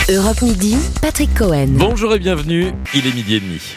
Europe Midi, Patrick Cohen. Bonjour et bienvenue, il est 12h30.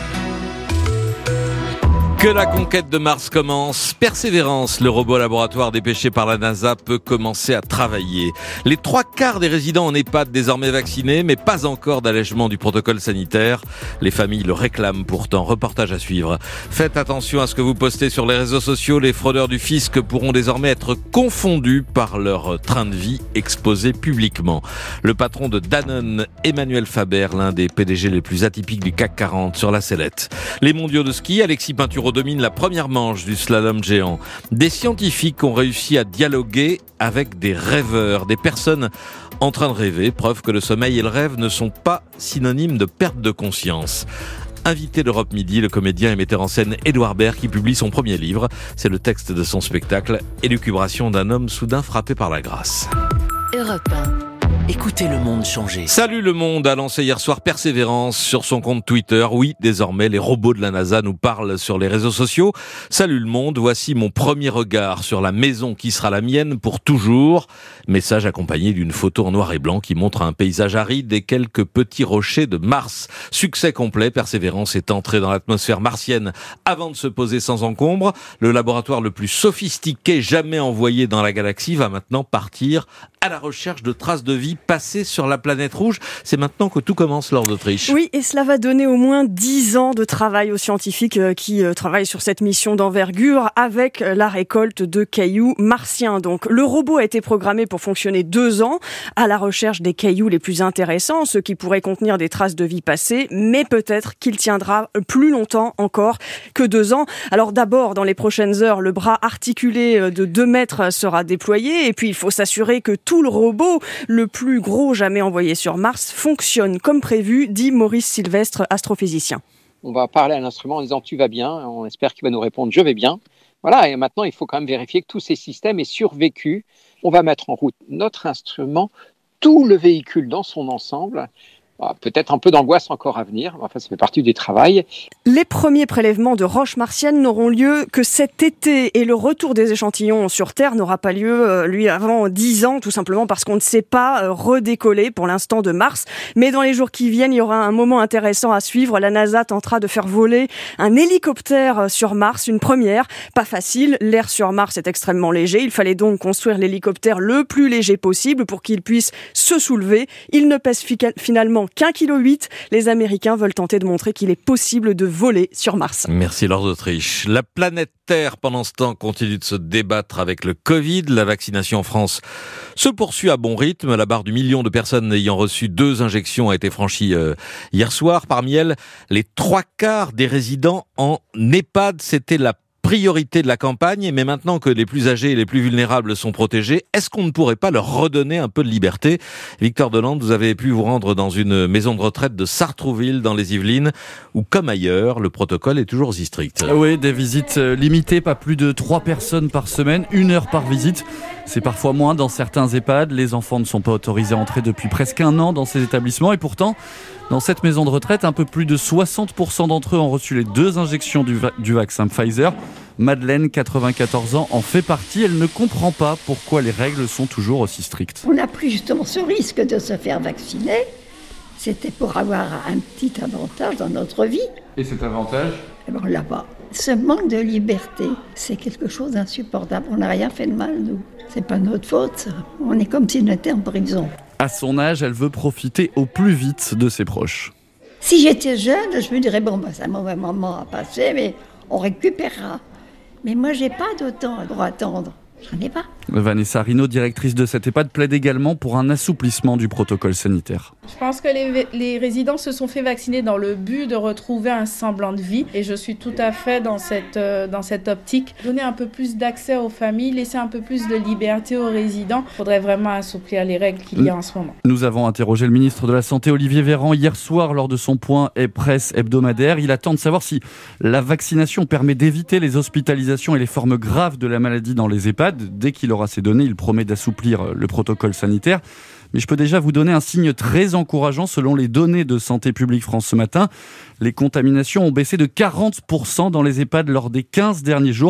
Que la conquête de Mars commence. Persévérance, le robot laboratoire dépêché par la NASA peut commencer à travailler. Les 3/4 des résidents en EHPAD désormais vaccinés, mais pas encore d'allègement du protocole sanitaire. Les familles le réclament pourtant. Reportage à suivre. Faites attention à ce que vous postez sur les réseaux sociaux. Les fraudeurs du fisc pourront désormais être confondus par leur train de vie exposé publiquement. Le patron de Danone, Emmanuel Faber, l'un des PDG les plus atypiques du CAC 40, sur la sellette. Les mondiaux de ski, Alexis Pinturo domine la première manche du slalom géant. Des scientifiques ont réussi à dialoguer avec des rêveurs, des personnes en train de rêver, preuve que le sommeil et le rêve ne sont pas synonymes de perte de conscience. Invité d'Europe Midi, le comédien et metteur en scène Édouard Baird qui publie son premier livre. C'est le texte de son spectacle, Élucubration d'un homme soudain frappé par la grâce. Europe 1. Écoutez le monde changer. Salut le monde a lancé hier soir Persévérance sur son compte Twitter. Oui, désormais, les robots de la NASA nous parlent sur les réseaux sociaux. Salut le monde, voici mon premier regard sur la maison qui sera la mienne pour toujours. Message accompagné d'une photo en noir et blanc qui montre un paysage aride et quelques petits rochers de Mars. Succès complet, Persévérance est entré dans l'atmosphère martienne avant de se poser sans encombre. Le laboratoire le plus sophistiqué jamais envoyé dans la galaxie va maintenant partir à la recherche de traces de vie passées sur la planète rouge. C'est maintenant que tout commence, Laure d'Autriche. Oui, et cela va donner au moins 10 ans de travail aux scientifiques qui travaillent sur cette mission d'envergure avec la récolte de cailloux martiens. Donc, le robot a été programmé pour fonctionner 2 ans à la recherche des cailloux les plus intéressants, ceux qui pourraient contenir des traces de vie passées, mais peut-être qu'il tiendra plus longtemps encore que 2 ans. Alors d'abord, dans les prochaines heures, le bras articulé de 2 mètres sera déployé, et puis il faut s'assurer que tout le robot, le plus gros jamais envoyé sur Mars, fonctionne comme prévu, dit Maurice Sylvestre, astrophysicien. On va parler à l'instrument en disant « tu vas bien », on espère qu'il va nous répondre « je vais bien ». Voilà, et maintenant il faut quand même vérifier que tous ces systèmes aient survécu. On va mettre en route notre instrument, tout le véhicule dans son ensemble. Peut-être un peu d'angoisse encore à venir, enfin ça fait partie du travail. Les premiers prélèvements de roches martiennes n'auront lieu que cet été et le retour des échantillons sur Terre n'aura pas lieu, avant 10 ans, tout simplement parce qu'on ne sait pas redécoller pour l'instant de Mars. Mais dans les jours qui viennent, il y aura un moment intéressant à suivre. La NASA tentera de faire voler un hélicoptère sur Mars, une première. Pas facile, l'air sur Mars est extrêmement léger. Il fallait donc construire l'hélicoptère le plus léger possible pour qu'il puisse se soulever. Il ne pèse finalement qu'1,8 kg. Les Américains veulent tenter de montrer qu'il est possible de voler sur Mars. Merci Laure d'Autriche. La planète Terre, pendant ce temps, continue de se débattre avec le Covid. La vaccination en France se poursuit à bon rythme. La barre du million de personnes ayant reçu 2 injections a été franchie hier soir. Parmi elles, les 3/4 des résidents en EHPAD. C'était la priorité de la campagne, mais maintenant que les plus âgés et les plus vulnérables sont protégés, est-ce qu'on ne pourrait pas leur redonner un peu de liberté ? Victor Delande, vous avez pu vous rendre dans une maison de retraite de Sartrouville dans les Yvelines, où comme ailleurs, le protocole est toujours aussi strict. Oui, des visites limitées, pas plus de 3 personnes par semaine, 1 heure par visite. C'est parfois moins dans certains EHPAD. Les enfants ne sont pas autorisés à entrer depuis presque 1 an dans ces établissements. Et pourtant, dans cette maison de retraite, un peu plus de 60% d'entre eux ont reçu les 2 injections du vaccin Pfizer. Madeleine, 94 ans, en fait partie. Elle ne comprend pas pourquoi les règles sont toujours aussi strictes. On a pris justement ce risque de se faire vacciner. C'était pour avoir un petit avantage dans notre vie. Et cet avantage ? Eh ben, on l'a pas. Ce manque de liberté, c'est quelque chose d'insupportable. On n'a rien fait de mal, nous. C'est pas notre faute, ça. On est comme si on était en prison. À son âge, elle veut profiter au plus vite de ses proches. Si j'étais jeune, je me dirais, c'est un mauvais moment à passer, mais on récupérera. Mais moi, j'ai pas de temps pour attendre. J'en ai pas. Vanessa Rino, directrice de cette EHPAD, plaide également pour un assouplissement du protocole sanitaire. Je pense que les résidents se sont fait vacciner dans le but de retrouver un semblant de vie. Et je suis tout à fait dans cette optique. Donner un peu plus d'accès aux familles, laisser un peu plus de liberté aux résidents. Il faudrait vraiment assouplir les règles qu'il y a en ce moment. Nous avons interrogé le ministre de la Santé, Olivier Véran, hier soir lors de son point presse hebdomadaire. Il attend de savoir si la vaccination permet d'éviter les hospitalisations et les formes graves de la maladie dans les EHPAD. Dès qu'il aura ces données, il promet d'assouplir le protocole sanitaire. Mais je peux déjà vous donner un signe très encourageant selon les données de Santé publique France ce matin. Les contaminations ont baissé de 40% dans les EHPAD lors des 15 derniers jours.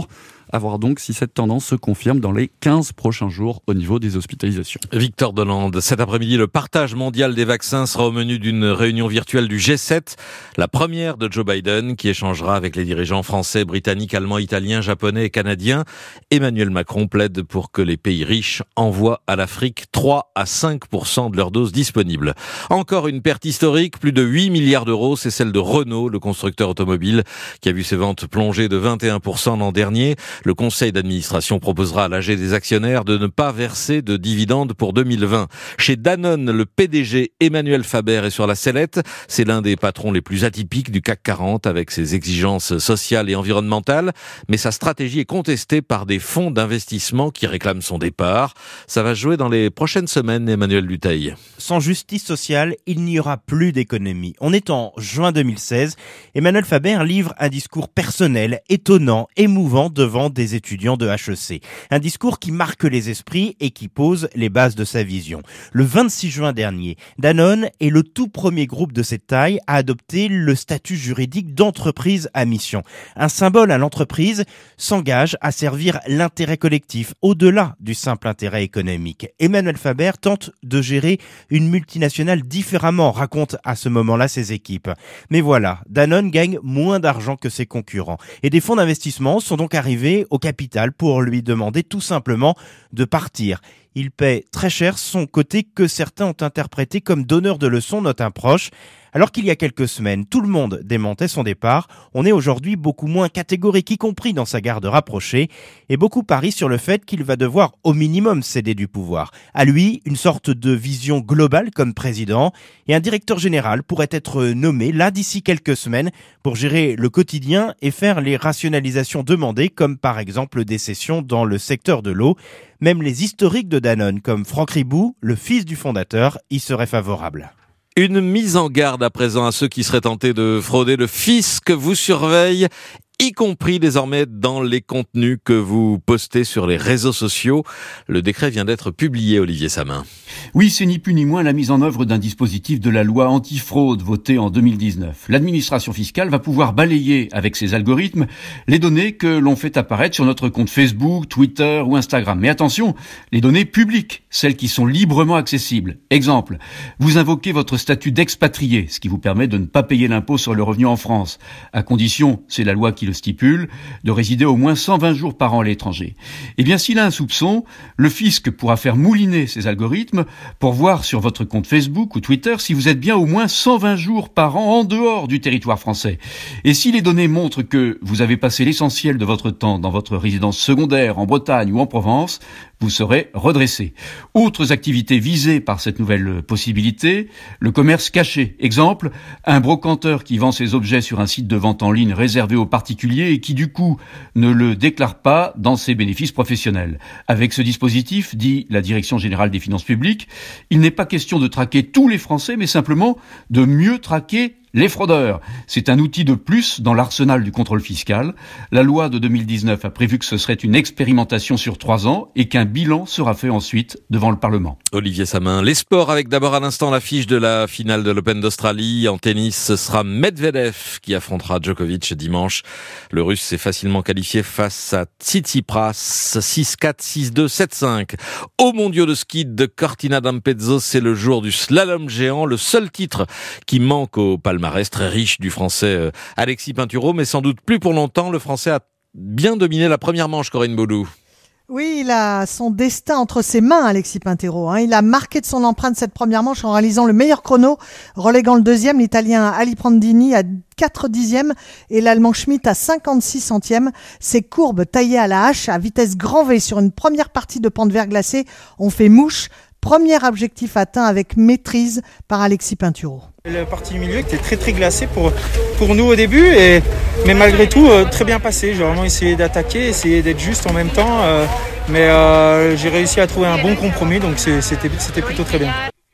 À voir donc si cette tendance se confirme dans les 15 prochains jours au niveau des hospitalisations. Victor Dolande, cet après-midi, le partage mondial des vaccins sera au menu d'une réunion virtuelle du G7, la première de Joe Biden, qui échangera avec les dirigeants français, britanniques, allemands, italiens, japonais et canadiens. Emmanuel Macron plaide pour que les pays riches envoient à l'Afrique 3 à 5% de leurs doses disponibles. Encore une perte historique, plus de 8 milliards d'euros, c'est celle de Renault, le constructeur automobile, qui a vu ses ventes plonger de 21% l'an dernier. Le conseil d'administration proposera à l'AG des actionnaires de ne pas verser de dividendes pour 2020. Chez Danone, le PDG Emmanuel Faber est sur la sellette. C'est l'un des patrons les plus atypiques du CAC 40 avec ses exigences sociales et environnementales. Mais sa stratégie est contestée par des fonds d'investissement qui réclament son départ. Ça va se jouer dans les prochaines semaines, Emmanuel Dutheil. Sans justice sociale, il n'y aura plus d'économie. On est en juin 2016. Emmanuel Faber livre un discours personnel, étonnant, émouvant devant des étudiants de HEC. Un discours qui marque les esprits et qui pose les bases de sa vision. Le 26 juin dernier, Danone est le tout premier groupe de cette taille à adopter le statut juridique d'entreprise à mission. Un symbole à l'entreprise s'engage à servir l'intérêt collectif au-delà du simple intérêt économique. Emmanuel Faber tente de gérer une multinationale différemment, raconte à ce moment-là ses équipes. Mais voilà, Danone gagne moins d'argent que ses concurrents. Et des fonds d'investissement sont donc arrivés au capital pour lui demander tout simplement de partir. Il paie très cher son côté que certains ont interprété comme donneur de leçons, note un proche. Alors qu'il y a quelques semaines, tout le monde démentait son départ, on est aujourd'hui beaucoup moins catégorique, y compris dans sa garde rapprochée, et beaucoup parient sur le fait qu'il va devoir au minimum céder du pouvoir. À lui, une sorte de vision globale comme président, et un directeur général pourrait être nommé là d'ici quelques semaines pour gérer le quotidien et faire les rationalisations demandées, comme par exemple des cessions dans le secteur de l'eau. Même les historiques de Danone, comme Franck Ribou, le fils du fondateur, y seraient favorables. Une mise en garde à présent à ceux qui seraient tentés de frauder. Le fisc vous surveille, y compris désormais dans les contenus que vous postez sur les réseaux sociaux. Le décret vient d'être publié, Olivier Samin. Oui, c'est ni plus ni moins la mise en œuvre d'un dispositif de la loi antifraude votée en 2019. L'administration fiscale va pouvoir balayer avec ses algorithmes les données que l'on fait apparaître sur notre compte Facebook, Twitter ou Instagram. Mais attention, les données publiques, celles qui sont librement accessibles. Exemple, vous invoquez votre statut d'expatrié, ce qui vous permet de ne pas payer l'impôt sur le revenu en France, à condition, c'est la loi qui le stipule, de résider au moins 120 jours par an à l'étranger. Eh bien, s'il a un soupçon, le fisc pourra faire mouliner ses algorithmes pour voir sur votre compte Facebook ou Twitter si vous êtes bien au moins 120 jours par an en dehors du territoire français. Et si les données montrent que vous avez passé l'essentiel de votre temps dans votre résidence secondaire en Bretagne ou en Provence, vous serez redressé. Autres activités visées par cette nouvelle possibilité, le commerce caché. Exemple, un brocanteur qui vend ses objets sur un site de vente en ligne réservé aux particuliers et qui du coup ne le déclare pas dans ses bénéfices professionnels. Avec ce dispositif, dit la Direction générale des finances publiques, il n'est pas question de traquer tous les Français, mais simplement de mieux traquer les fraudeurs. C'est un outil de plus dans l'arsenal du contrôle fiscal. La loi de 2019 a prévu que ce serait une expérimentation sur 3 ans et qu'un bilan sera fait ensuite devant le Parlement. Olivier Samin, les sports avec d'abord à l'instant l'affiche de la finale de l'Open d'Australie. En tennis, ce sera Medvedev qui affrontera Djokovic dimanche. Le Russe s'est facilement qualifié face à Tsitsipas, 6-4, 6-2, 7-5. Aux mondiaux de ski de Cortina d'Ampezzo, c'est le jour du slalom géant, le seul titre qui manque au palmarès très riche du français Alexis Pinturault, mais sans doute plus pour longtemps. Le français a bien dominé la première manche, Corinne Baudou. Oui, il a son destin entre ses mains, Alexis Pinturault. Il a marqué de son empreinte cette première manche en réalisant le meilleur chrono, reléguant le deuxième, l'Italien Ali Prandini à 4 dixièmes et l'Allemand Schmitt à 56 centièmes. Ces courbes taillées à la hache à vitesse grand V sur une première partie de pente verglacée ont fait mouche. Premier objectif atteint avec maîtrise par Alexis Pinturault. La partie du milieu était très très glacée pour nous au début, mais malgré tout très bien passé. J'ai vraiment essayé d'attaquer, essayé d'être juste en même temps, mais j'ai réussi à trouver un bon compromis, donc c'était plutôt très bien.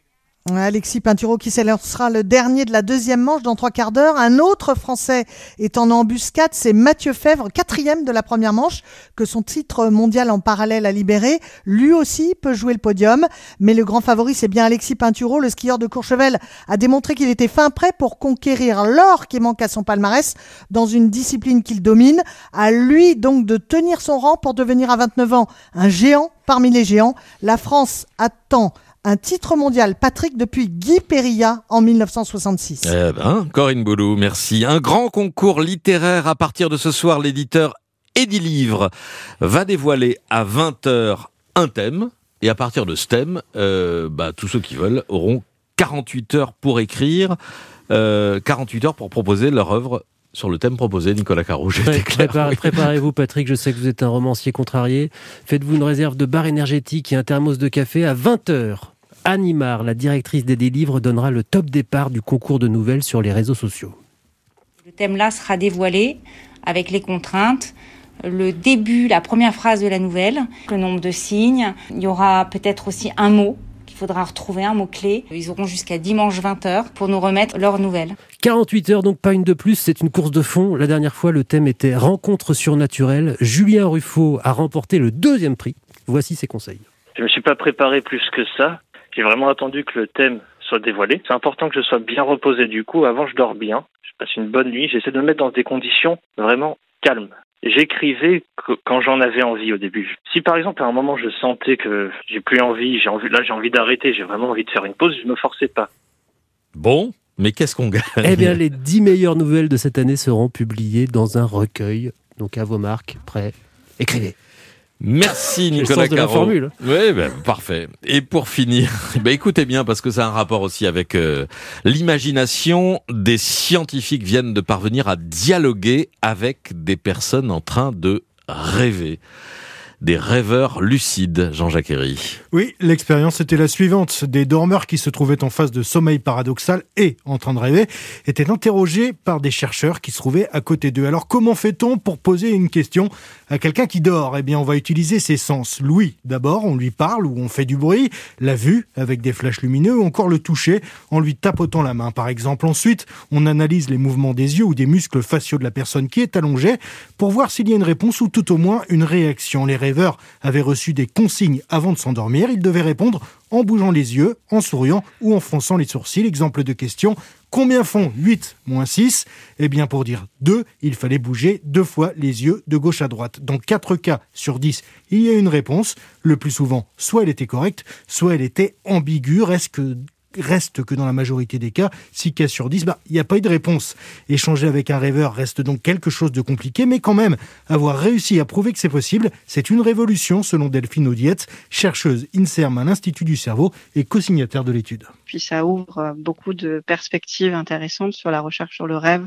Alexis Pinturault qui s'élancera le dernier de la deuxième manche dans 3 quarts d'heure. Un autre Français est en embuscade, c'est Mathieu Fèvre, 4e de la première manche, que son titre mondial en parallèle a libéré. Lui aussi peut jouer le podium, mais le grand favori, c'est bien Alexis Pinturault. Le skieur de Courchevel a démontré qu'il était fin prêt pour conquérir l'or qui manque à son palmarès dans une discipline qu'il domine. À lui donc de tenir son rang pour devenir à 29 ans un géant parmi les géants. La France attend un titre mondial, Patrick, depuis Guy Périllat en 1966. Corinne Boulou, merci. Un grand concours littéraire à partir de ce soir. L'éditeur Edilivre va dévoiler à 20h un thème. Et à partir de ce thème, tous ceux qui veulent auront 48 heures pour écrire, 48 heures pour proposer leur œuvre sur le thème proposé. Nicolas Carrouge. Préparez-vous, Patrick, je sais que vous êtes un romancier contrarié. Faites-vous une réserve de bar énergétique et un thermos de café à 20h. Anne Imard, la directrice des Livres, donnera le top départ du concours de nouvelles sur les réseaux sociaux. Le thème-là sera dévoilé avec les contraintes, le début, la première phrase de la nouvelle, le nombre de signes. Il y aura peut-être aussi un mot qu'il faudra retrouver, un mot-clé. Ils auront jusqu'à dimanche 20h pour nous remettre leur nouvelle. 48 heures, donc pas une de plus, c'est une course de fond. La dernière fois, le thème était « Rencontre surnaturelle ». Julien Ruffo a remporté le 2e prix. Voici ses conseils. Je ne me suis pas préparé plus que ça. J'ai vraiment attendu que le thème soit dévoilé. C'est important que je sois bien reposé du coup. Avant, je dors bien. Je passe une bonne nuit. J'essaie de me mettre dans des conditions vraiment calmes. J'écrivais quand j'en avais envie au début. Si par exemple à un moment je sentais que j'ai plus envie, j'ai envie d'arrêter, j'ai vraiment envie de faire une pause, je me forçais pas. Bon, mais qu'est-ce qu'on gagne ? Eh bien, les 10 meilleures nouvelles de cette année seront publiées dans un recueil. Donc à vos marques, prêts, écrivez. Merci Nicolas Carreau. Oui, parfait. Et pour finir, écoutez bien parce que ça a un rapport aussi avec l'imagination. Des scientifiques viennent de parvenir à dialoguer avec des personnes en train de rêver. Des rêveurs lucides, Jean-Jacques Herry. Oui, l'expérience était la suivante. Des dormeurs qui se trouvaient en phase de sommeil paradoxal et en train de rêver étaient interrogés par des chercheurs qui se trouvaient à côté d'eux. Alors comment fait-on pour poser une question à quelqu'un qui dort ? Eh bien, on va utiliser ses sens. L'ouïe, d'abord, on lui parle ou on fait du bruit. La vue, avec des flashs lumineux, ou encore le toucher en lui tapotant la main, par exemple. Ensuite, on analyse les mouvements des yeux ou des muscles faciaux de la personne qui est allongée pour voir s'il y a une réponse ou tout au moins une réaction. Les rêveurs avaient reçu des consignes avant de s'endormir. Ils devaient répondre en bougeant les yeux, en souriant ou en fronçant les sourcils. Exemple de question, combien font 8 moins 6 ? Eh bien, pour dire 2, il fallait bouger 2 fois les yeux de gauche à droite. Dans 4 cas sur 10, il y a une réponse. Le plus souvent, soit elle était correcte, soit elle était ambiguë. Reste que dans la majorité des cas, 6 cas sur 10, il n'y a pas eu de réponse. Échanger avec un rêveur reste donc quelque chose de compliqué, mais quand même, avoir réussi à prouver que c'est possible, c'est une révolution selon Delphine Audiette, chercheuse INSERM à l'Institut du cerveau et co-signataire de l'étude. Puis ça ouvre beaucoup de perspectives intéressantes sur la recherche sur le rêve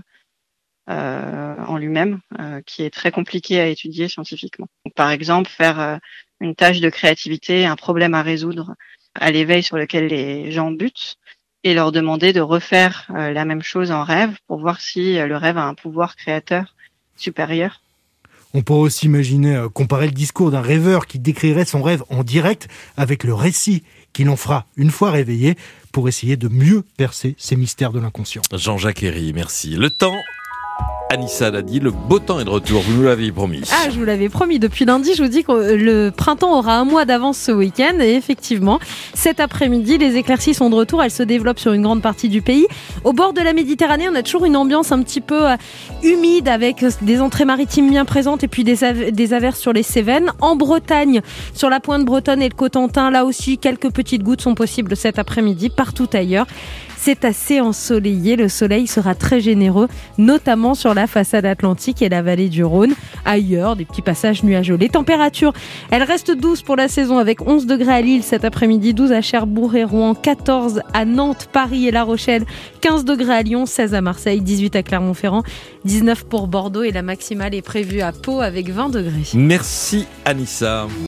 en lui-même, qui est très compliqué à étudier scientifiquement. Donc, par exemple, faire une tâche de créativité, un problème à résoudre à l'éveil sur lequel les gens butent et leur demander de refaire la même chose en rêve pour voir si le rêve a un pouvoir créateur supérieur. On pourrait aussi imaginer comparer le discours d'un rêveur qui décrirait son rêve en direct avec le récit qu'il en fera une fois réveillé pour essayer de mieux percer ces mystères de l'inconscient. Jean-Jacques Herry, merci. Le temps... Anissa l'a dit, le beau temps est de retour, vous nous l'aviez promis. Ah, je vous l'avais promis, depuis lundi, je vous dis que le printemps aura un mois d'avance ce week-end, et effectivement, cet après-midi, les éclaircies sont de retour, elles se développent sur une grande partie du pays. Au bord de la Méditerranée, on a toujours une ambiance un petit peu humide, avec des entrées maritimes bien présentes, et puis des averses sur les Cévennes. En Bretagne, sur la pointe bretonne et le Cotentin, là aussi, quelques petites gouttes sont possibles cet après-midi, partout ailleurs. C'est assez ensoleillé, le soleil sera très généreux, notamment sur la façade atlantique et la vallée du Rhône. Ailleurs, des petits passages nuageux. Les températures, elles restent douces pour la saison avec 11 degrés à Lille cet après-midi, 12 à Cherbourg et Rouen, 14 à Nantes, Paris et La Rochelle, 15 degrés à Lyon, 16 à Marseille, 18 à Clermont-Ferrand, 19 pour Bordeaux et la maximale est prévue à Pau avec 20 degrés. Merci Anissa.